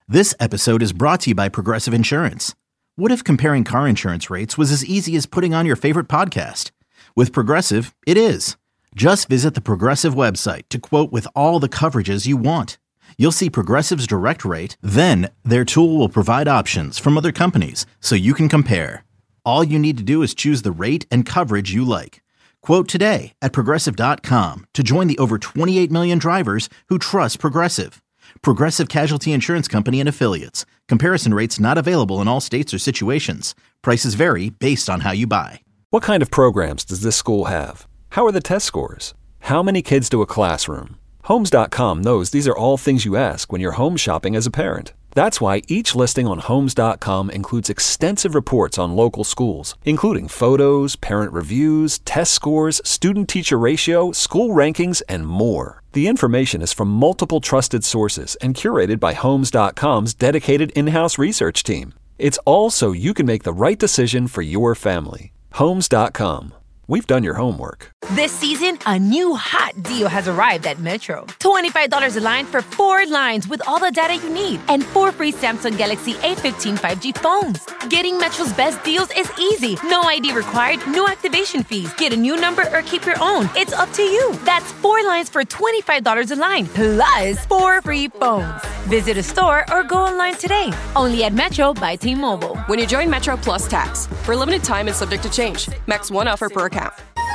This episode is brought to you by Progressive Insurance. What if comparing car insurance rates was as easy as putting on your favorite podcast? With Progressive, it is. Just visit the Progressive website to quote with all the coverages you want. You'll see Progressive's direct rate, then their tool will provide options from other companies so you can compare. All you need to do is choose the rate and coverage you like. Quote today at Progressive.com to join the over 28 million drivers who trust Progressive. Progressive Casualty Insurance Company and Affiliates. Comparison rates not available in all states or situations. Prices vary based on how you buy. What kind of programs does this school have? How are the test scores? How many kids do a classroom? Homes.com knows these are all things you ask when you're home shopping as a parent. That's why each listing on Homes.com includes extensive reports on local schools, including photos, parent reviews, test scores, student-teacher ratio, school rankings, and more. The information is from multiple trusted sources and curated by Homes.com's dedicated in-house research team. It's all so you can make the right decision for your family. Homes.com. We've done your homework. This season, a new hot deal has arrived at Metro. $25 a line for 4 lines with all the data you need and 4 free Samsung Galaxy A15 5G phones. Getting Metro's best deals is easy. No ID required, no activation fees. Get a new number or keep your own. It's up to you. That's 4 lines for $25 a line, plus 4 free phones. Visit a store or go online today. Only at Metro by T-Mobile. When you join Metro Plus Tax, for a limited time and subject to change. Max 1 offer per account.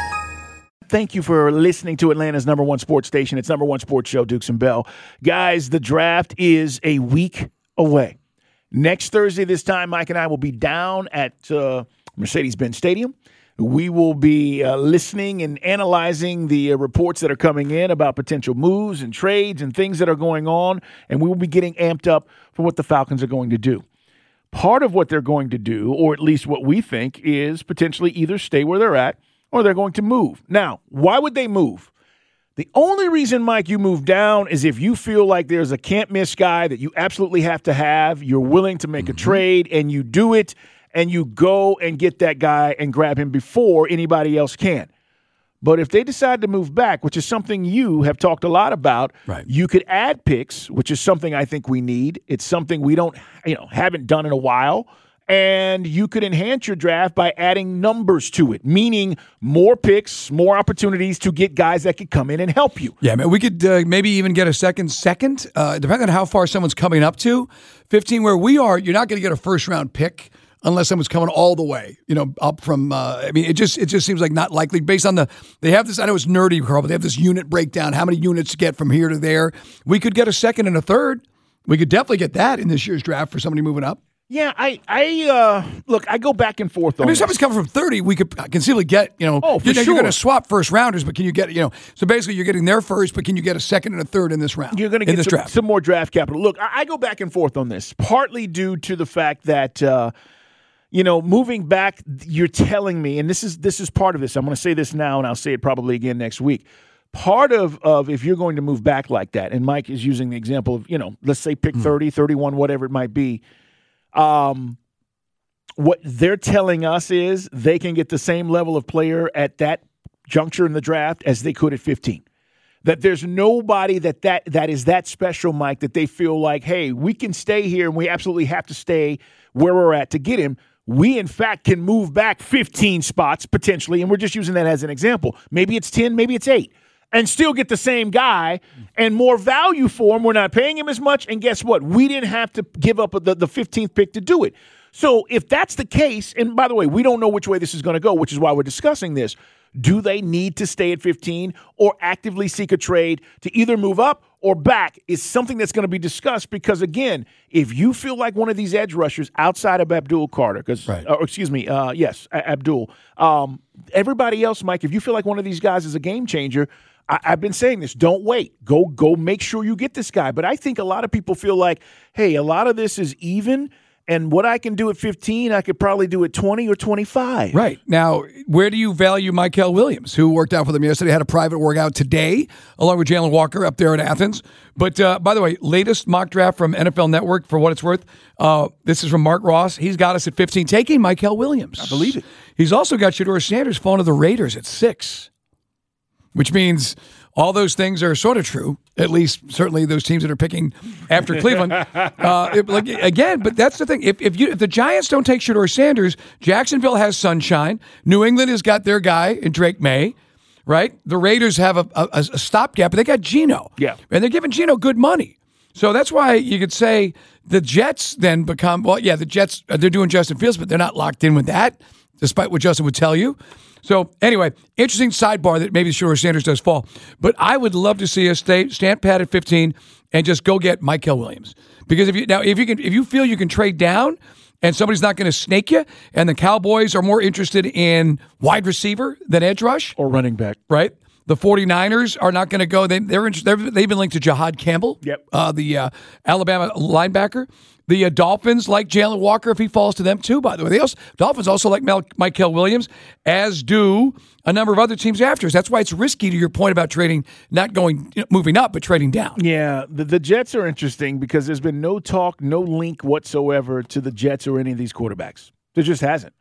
Thank you for listening to Atlanta's number one sports station. It's number one sports show, Dukes and Bell. Guys, the draft is a week away. Next Thursday this time, Mike and I will be down at Mercedes-Benz Stadium. We will be listening and analyzing the reports that are coming in about potential moves and trades and things that are going on, and we will be getting amped up for what the Falcons are going to do. Part of what they're going to do, or at least what we think, is potentially either stay where they're at or they're going to move. Now, why would they move? The only reason, Mike, you move down is if you feel like there's a can't-miss guy that you absolutely have to have, you're willing to make a trade, and you do it, and you go and get that guy and grab him before anybody else can. But if they decide to move back, which is something you have talked a lot about, right, you could add picks, which is something I think we need. It's something we haven't done in a while. And you could enhance your draft by adding numbers to it, meaning more picks, more opportunities to get guys that could come in and help you. Yeah, man, we could maybe even get a second, depending on how far someone's coming up to. 15, where we are, you're not going to get a first-round pick unless someone's coming all the way, up from, it just seems like not likely based on they have this, I know it's nerdy, Carl, but they have this unit breakdown, how many units to get from here to there. We could get a second and a third. We could definitely get that in this year's draft for somebody moving up. Yeah, I go back and forth on if someone's coming from 30, we could conceivably get, you're going to swap first rounders, but can you get, so basically you're getting their first, but can you get a second and a third in this round? You're going to get some more draft capital. Look, I go back and forth on this, partly due to the fact that, moving back, you're telling me, and this is part of this. I'm going to say this now, and I'll say it probably again next week. Part of if you're going to move back like that, and Mike is using the example of, let's say pick 30, 31, whatever it might be, what they're telling us is they can get the same level of player at that juncture in the draft as they could at 15. That there's nobody that is that special, Mike, that they feel like, hey, we can stay here and we absolutely have to stay where we're at to get him. We, in fact, can move back 15 spots potentially, and we're just using that as an example. Maybe it's 10, maybe it's 8. And still get the same guy and more value for him. We're not paying him as much. And guess what? We didn't have to give up the 15th pick to do it. So if that's the case, and by the way, we don't know which way this is going to go, which is why we're discussing this. Do they need to stay at 15 or actively seek a trade to either move up or back is something that's going to be discussed because, again, if you feel like one of these edge rushers outside of Abdul Carter, Abdul, everybody else, Mike, if you feel like one of these guys is a game changer, I've been saying this. Don't wait. Go make sure you get this guy. But I think a lot of people feel like, hey, a lot of this is even, and what I can do at 15, I could probably do at 20 or 25. Right. Now, where do you value Mykel Williams, who worked out for them yesterday, had a private workout today, along with Jalen Walker up there in Athens. But, by the way, latest mock draft from NFL Network, for what it's worth, this is from Mark Ross. He's got us at 15, taking Mykel Williams. I believe it. He's also got Shedeur Sanders falling to the Raiders at 6. Which means all those things are sort of true. At least, certainly, those teams that are picking after Cleveland. Again, but that's the thing. If the Giants don't take Shedeur Sanders, Jacksonville has Sunshine. New England has got their guy in Drake May. Right? The Raiders have a stopgap, but they got Geno. Yeah. And they're giving Geno good money. So that's why you could say the Jets then become, the Jets, they're doing Justin Fields, but they're not locked in with that, despite what Justin would tell you. So anyway, interesting sidebar that maybe Shedeur Sanders does fall. But I would love to see us stand pat at 15 and just go get Mykel Williams. Because if you feel you can trade down and somebody's not going to snake you, and the Cowboys are more interested in wide receiver than edge rush. Or running back. Right? The 49ers are not going to go. They've been linked to Jahad Campbell, the Alabama linebacker. The Dolphins like Jalen Walker if he falls to them too, by the way. Dolphins also like Mykel Williams, as do a number of other teams after us. That's why it's risky, to your point about trading, not moving up, but trading down. Yeah, the Jets are interesting because there's been no talk, no link whatsoever to the Jets or any of these quarterbacks. There just hasn't.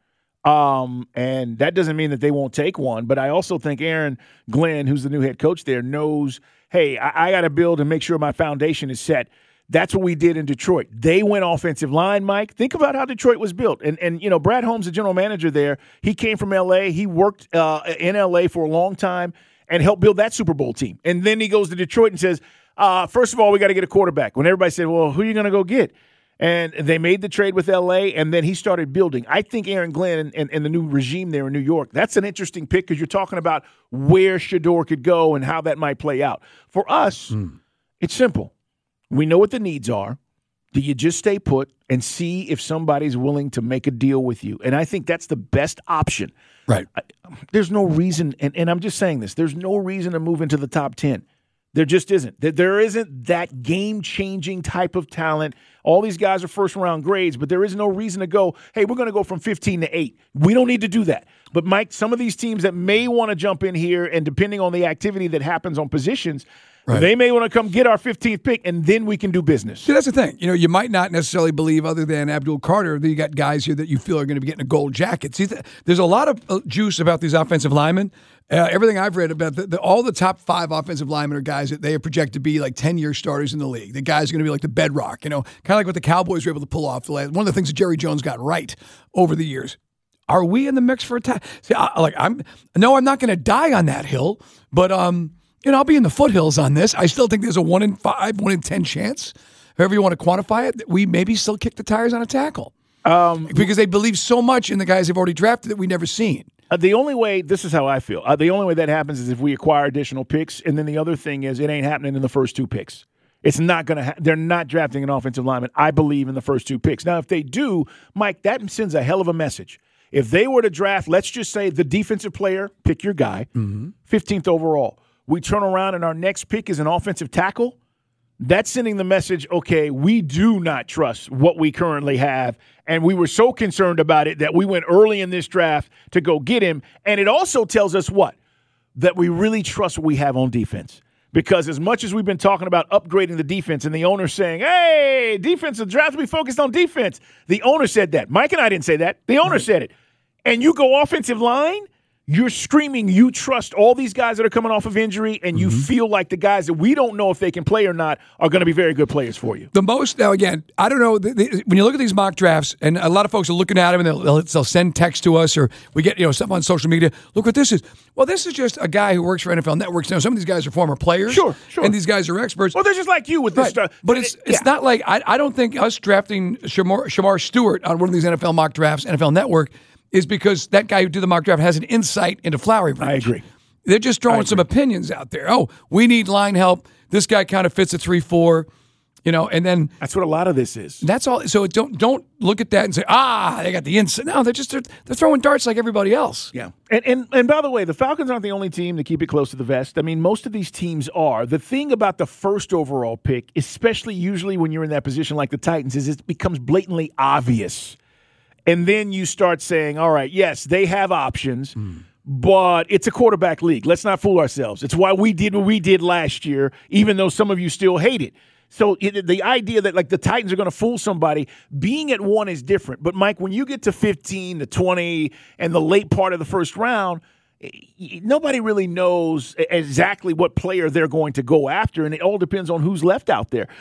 And that doesn't mean that they won't take one, but I also think Aaron Glenn, who's the new head coach there, knows, hey, I got to build and make sure my foundation is set. That's what we did in Detroit. They went offensive line, Mike. Think about how Detroit was built. And Brad Holmes, the general manager there, he came from L.A. He worked in L.A. for a long time and helped build that Super Bowl team. And then he goes to Detroit and says, first of all, we got to get a quarterback. When everybody said, well, who are you going to go get? And they made the trade with L.A., and then he started building. I think Aaron Glenn and the new regime there in New York, that's an interesting pick because you're talking about where Shedeur could go and how that might play out. For us, it's simple. We know what the needs are. Do you just stay put and see if somebody's willing to make a deal with you? And I think that's the best option. Right. There's no reason, and I'm just saying this, there's no reason to move into the top 10. There just isn't. There isn't that game-changing type of talent. All these guys are first-round grades, but there is no reason to go, hey, we're going to go from 15 to 8. We don't need to do that. But, Mike, some of these teams that may want to jump in here, and depending on the activity that happens on positions, they may want to come get our 15th pick, and then we can do business. See, that's the thing. You might not necessarily believe, other than Abdul Carter, that you got guys here that you feel are going to be getting a gold jacket. See, there's a lot of juice about these offensive linemen. Everything I've read about all the top 5 offensive linemen are guys that they are projected to be like 10-year starters in the league. The guys are going to be like the bedrock, kind of like what the Cowboys were able to pull off. One of the things that Jerry Jones got right over the years. Are we in the mix for a tie? See, I'm not going to die on that hill, but I'll be in the foothills on this. I still think there's a 1 in 5, 1 in 10 chance, however you want to quantify it, that we maybe still kick the tires on a tackle. Because they believe so much in the guys they've already drafted that we've never seen. The only way, this is how I feel, the only way that happens is if we acquire additional picks, and then the other thing is it ain't happening in the first 2 picks. It's not going to they're not drafting an offensive lineman, I believe, in the first 2 picks. Now, if they do, Mike, that sends a hell of a message. If they were to draft, let's just say the defensive player, pick your guy, 15th overall. We turn around and our next pick is an offensive tackle. That's sending the message, okay, we do not trust what we currently have, and we were so concerned about it that we went early in this draft to go get him. And it also tells us what? That we really trust what we have on defense. Because as much as we've been talking about upgrading the defense and the owner saying, hey, defensive draft will be focused on defense, the owner said that. Mike and I didn't say that. The owner said it. And you go offensive line, you're screaming you trust all these guys that are coming off of injury, and you feel like the guys that we don't know if they can play or not are going to be very good players for you. Now, again, I don't know. When you look at these mock drafts, and a lot of folks are looking at them, and they'll send text to us, or we get stuff on social media. Look what this is. Well, this is just a guy who works for NFL Networks. Now, some of these guys are former players. Sure. And these guys are experts. Well, they're just like you with this stuff. But it's not like I don't think us drafting Shamar Stewart on one of these NFL mock drafts, NFL Network, is because that guy who did the mock draft has an insight into Flowery Branch. I agree. They're just throwing some opinions out there. Oh, we need line help. This guy kind of fits a 3-4, and then that's what a lot of this is. That's all. So don't look at that and say, they got the insight. No, they're throwing darts like everybody else. Yeah. And by the way, the Falcons aren't the only team to keep it close to the vest. I mean, most of these teams are. The thing about the first overall pick, especially usually when you're in that position like the Titans, is it becomes blatantly obvious. And then you start saying, all right, yes, they have options, but it's a quarterback league. Let's not fool ourselves. It's why we did what we did last year, even though some of you still hate it. So the idea that, like, the Titans are going to fool somebody, being at 1 is different. But, Mike, when you get to 15 to 20 and the late part of the first round, nobody really knows exactly what player they're going to go after, and it all depends on who's left out there.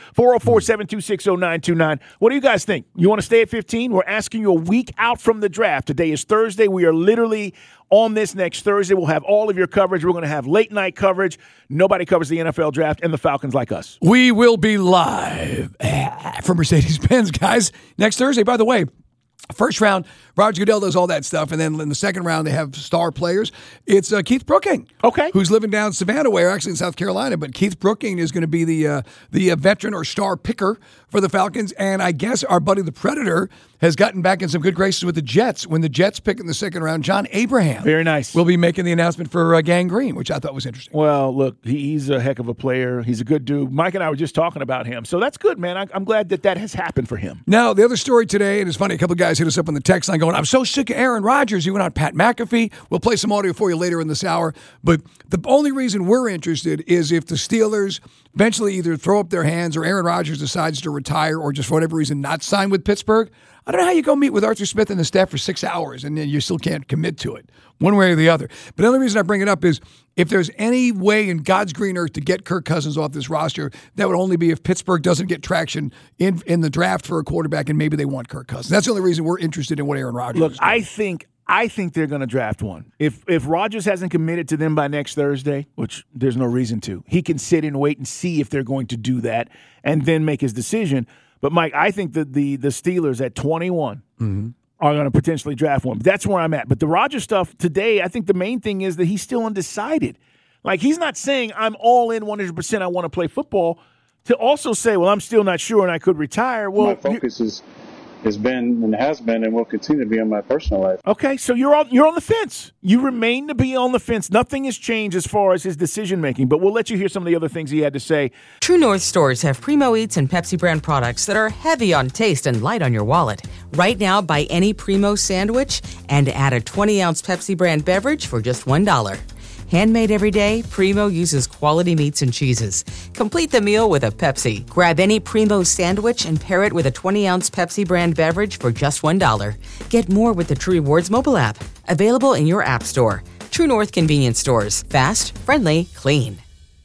404-726-0929. What do you guys think? You want to stay at 15? We're asking you a week out from the draft. Today is Thursday. We are literally on this next Thursday. We'll have all of your coverage. We're going to have late-night coverage. Nobody covers the NFL draft and the Falcons like us. We will be live from Mercedes-Benz, guys, next Thursday. By the way, first round, Roger Goodell does all that stuff, and then in the second round, they have star players. It's Keith Brooking, who's living down Savannah Way, or actually in South Carolina. But Keith Brooking is going to be the veteran or star picker for the Falcons. And I guess our buddy the Predator has gotten back in some good graces with the Jets. When the Jets pick in the second round, John Abraham, very nice, will be making the announcement for Gang Green, which I thought was interesting. Well, look, he's a heck of a player. He's a good dude. Mike and I were just talking about him, so that's good, man. I'm glad that has happened for him. Now, the other story today, and it's funny, a couple of guys hit us up on the text line going, I'm so sick of Aaron Rodgers. He went on Pat McAfee. We'll play some audio for you later in this hour. But the only reason we're interested is if the Steelers eventually either throw up their hands or Aaron Rodgers decides to retire or just for whatever reason not sign with Pittsburgh. I don't know how you go meet with Arthur Smith and the staff for 6 hours and then you still can't commit to it one way or the other. But the only reason I bring it up is if there's any way in God's green earth to get Kirk Cousins off this roster, that would only be if Pittsburgh doesn't get traction in the draft for a quarterback and maybe they want Kirk Cousins. That's the only reason we're interested in what Aaron Rodgers is doing. I think they're going to draft one. If Rodgers hasn't committed to them by next Thursday, which there's no reason to, he can sit and wait and see if they're going to do that and then make his decision. But, Mike, I think that the Steelers at 21 are going to potentially draft one. That's where I'm at. But the Rodgers stuff today, I think the main thing is that he's still undecided. Like, he's not saying I'm all in 100%, I want to play football, to also say, well, I'm still not sure and I could retire. Well, my focus has been and will continue to be on my personal life. Okay, so you're on the fence. You remain to be on the fence. Nothing has changed as far as his decision-making, but we'll let you hear some of the other things he had to say. True North stores have Primo Eats and Pepsi brand products that are heavy on taste and light on your wallet. Right now, buy any Primo sandwich and add a 20-ounce Pepsi brand beverage for just $1. Handmade every day, Primo uses quality meats and cheeses. Complete the meal with a Pepsi. Grab any Primo sandwich and pair it with a 20-ounce Pepsi brand beverage for just $1. Get more with the True Rewards mobile app. Available in your app store. True North convenience stores. Fast, friendly, clean.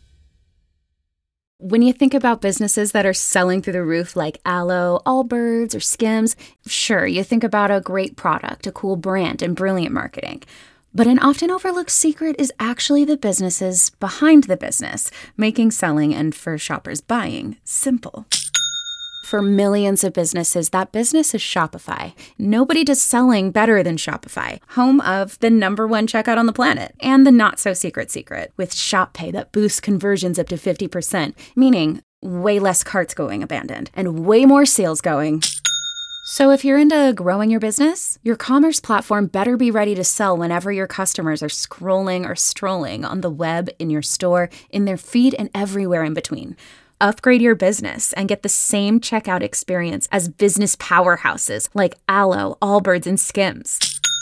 When you think about businesses that are selling through the roof like Aloe, Allbirds, or Skims, sure, you think about a great product, a cool brand, and brilliant marketing. But an often overlooked secret is actually the businesses behind the business, making selling and for shoppers buying simple. For millions of businesses, that business is Shopify. Nobody does selling better than Shopify, home of the #1 checkout on the planet and the not-so-secret secret with Shop Pay that boosts conversions up to 50%, meaning way less carts going abandoned and way more sales going. So if you're into growing your business, your commerce platform better be ready to sell whenever your customers are scrolling or strolling on the web, in your store, in their feed, and everywhere in between. Upgrade your business and get the same checkout experience as business powerhouses like Aloe, Allbirds, and Skims.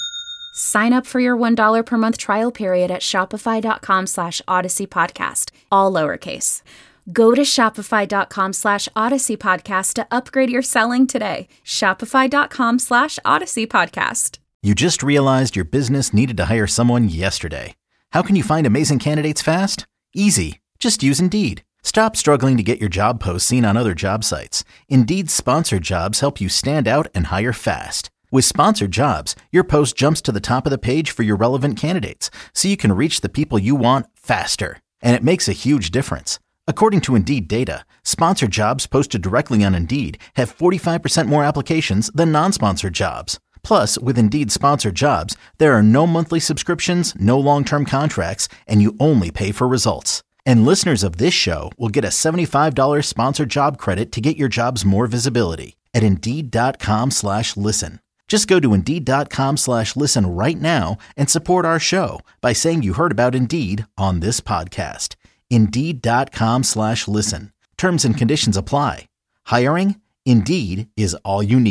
Sign up for your $1 per month trial period at shopify.com/Odyssey Podcast, all lowercase. Go to shopify.com/Odyssey Podcast to upgrade your selling today. Shopify.com/Odyssey Podcast. You just realized your business needed to hire someone yesterday. How can you find amazing candidates fast? Easy. Just use Indeed. Stop struggling to get your job posts seen on other job sites. Indeed's sponsored jobs help you stand out and hire fast. With sponsored jobs, your post jumps to the top of the page for your relevant candidates, so you can reach the people you want faster. And it makes a huge difference. According to Indeed data, sponsored jobs posted directly on Indeed have 45% more applications than non-sponsored jobs. Plus, with Indeed sponsored jobs, there are no monthly subscriptions, no long-term contracts, and you only pay for results. And listeners of this show will get a $75 sponsored job credit to get your jobs more visibility at Indeed.com/listen. Just go to Indeed.com/listen right now and support our show by saying you heard about Indeed on this podcast. Indeed.com/listen. Terms and conditions apply. Hiring? Indeed is all you need.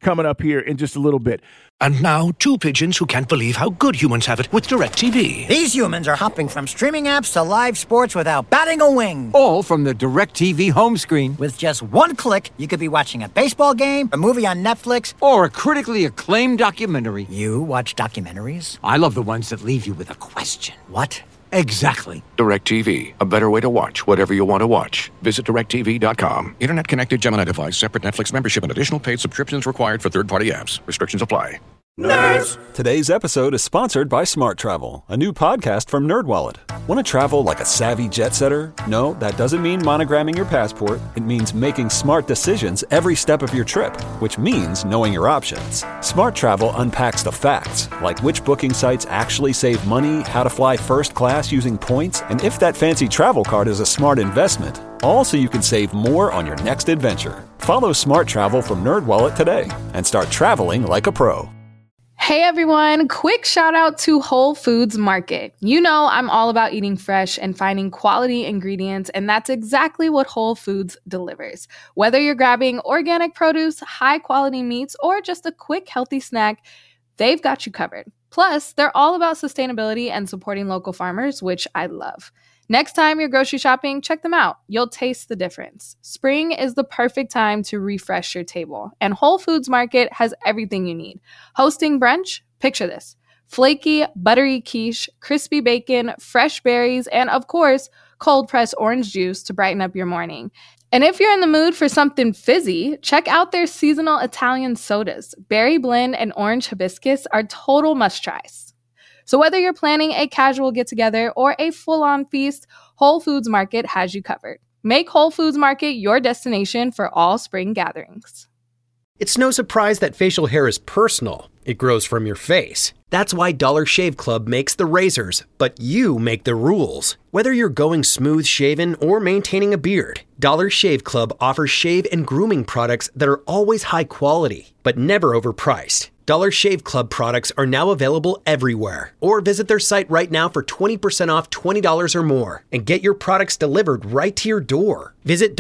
coming up here in just a little bit. And now, two pigeons who can't believe how good humans have it with DirecTV. These humans are hopping from streaming apps to live sports without batting a wing. All from the DirecTV home screen. With just one click, you could be watching a baseball game, a movie on Netflix, or a critically acclaimed documentary. You watch documentaries? I love the ones that leave you with a question. What? Exactly. DirecTV, a better way to watch whatever you want to watch. Visit DirecTV.com. Internet-connected Gemini device, separate Netflix membership, and additional paid subscriptions required for third-party apps. Restrictions apply. Nerds! Today's episode is sponsored by Smart Travel, a new podcast from NerdWallet. Want to travel like a savvy jet setter? No, that doesn't mean monogramming your passport. It means making smart decisions every step of your trip, which means knowing your options. Smart Travel unpacks the facts, like which booking sites actually save money, how to fly first class using points, and if that fancy travel card is a smart investment. All so you can save more on your next adventure. Follow Smart Travel from NerdWallet today and start traveling like a pro. Hey everyone, quick shout out to Whole Foods Market. You know I'm all about eating fresh and finding quality ingredients, and that's exactly what Whole Foods delivers. Whether you're grabbing organic produce, high quality meats, or just a quick healthy snack, they've got you covered. Plus, they're all about sustainability and supporting local farmers, which I love. Next time you're grocery shopping, check them out. You'll taste the difference. Spring is the perfect time to refresh your table, and Whole Foods Market has everything you need. Hosting brunch? Picture this. Flaky, buttery quiche, crispy bacon, fresh berries, and of course, cold-pressed orange juice to brighten up your morning. And if you're in the mood for something fizzy, check out their seasonal Italian sodas. Berry blend and orange hibiscus are total must-tries. So whether you're planning a casual get-together or a full-on feast, Whole Foods Market has you covered. Make Whole Foods Market your destination for all spring gatherings. It's no surprise that facial hair is personal. It grows from your face. That's why Dollar Shave Club makes the razors, but you make the rules. Whether you're going smooth shaven or maintaining a beard, Dollar Shave Club offers shave and grooming products that are always high quality, but never overpriced. Dollar Shave Club products are now available everywhere. Or visit their site right now for 20% off $20 or more and get your products delivered right to your door. Visit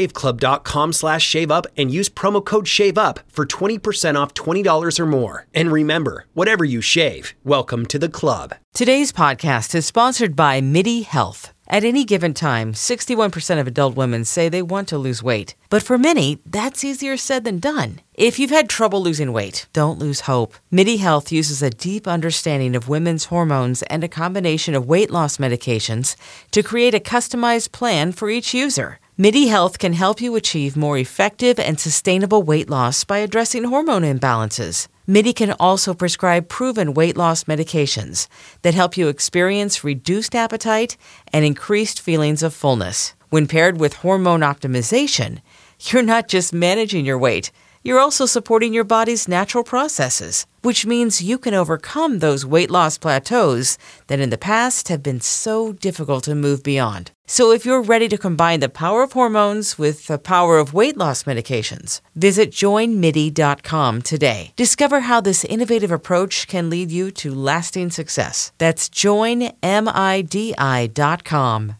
dollarshaveclub.com/shaveup and use promo code SHAVEUP for 20% off $20 or more. And remember, whatever you shave, welcome to the club. Today's podcast is sponsored by MIDI Health. At any given time, 61% of adult women say they want to lose weight. But for many, that's easier said than done. If you've had trouble losing weight, don't lose hope. MIDI Health uses a deep understanding of women's hormones and a combination of weight loss medications to create a customized plan for each user. MIDI Health can help you achieve more effective and sustainable weight loss by addressing hormone imbalances. MIDI can also prescribe proven weight loss medications that help you experience reduced appetite and increased feelings of fullness. When paired with hormone optimization, you're not just managing your weight, you're also supporting your body's natural processes, which means you can overcome those weight loss plateaus that in the past have been so difficult to move beyond. So if you're ready to combine the power of hormones with the power of weight loss medications, visit joinmidi.com today. Discover how this innovative approach can lead you to lasting success. That's joinmidi.com.